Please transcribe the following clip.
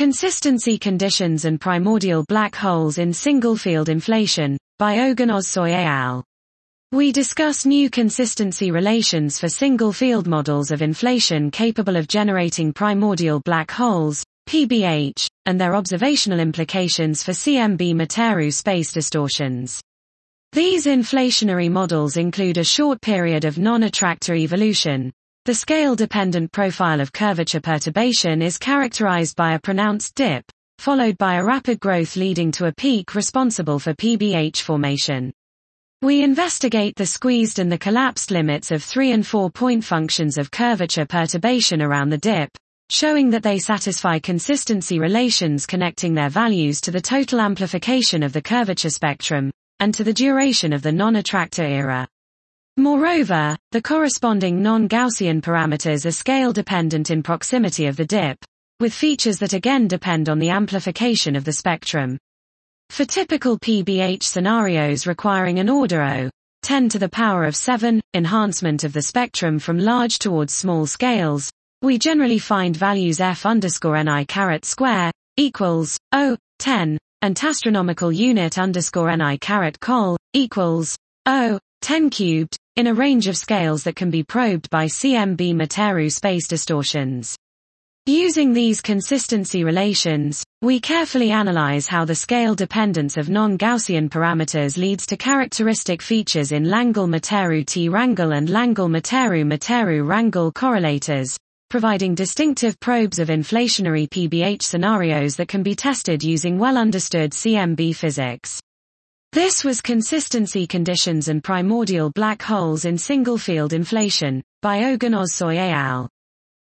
Consistency Conditions and Primordial Black Holes in Single-Field Inflation, by Ogunozsoy et al. We discuss new consistency relations for single-field models of inflation capable of generating primordial black holes, PBH, and their observational implications for CMB-Meteru space distortions. These inflationary models include a short period of non-attractor evolution. The scale-dependent profile of curvature perturbation is characterized by a pronounced dip, followed by a rapid growth leading to a peak responsible for PBH formation. We investigate the squeezed and the collapsed limits of 3 and 4 point functions of curvature perturbation around the dip, showing that they satisfy consistency relations connecting their values to the total amplification of the curvature spectrum, and to the duration of the non-attractor era. Moreover, the corresponding non-Gaussian parameters are scale-dependent in proximity of the dip, with features that again depend on the amplification of the spectrum. For typical PBH scenarios requiring an order O(10⁻⁷) enhancement of the spectrum from large towards small scales, we generally find values f_ni² equals O(10), and astronomical unit _ni⁻col equals O(10^3) in a range of scales that can be probed by CMB-Meteru space distortions. Using these consistency relations, we carefully analyze how the scale dependence of non-Gaussian parameters leads to characteristic features in Langle-Meteru T-Wrangle and Langle-Meteru Wrangle correlators, providing distinctive probes of inflationary PBH scenarios that can be tested using well-understood CMB physics. This was Consistency Conditions and Primordial Black Holes in Single-Field Inflation, by Ogunozsoy et al.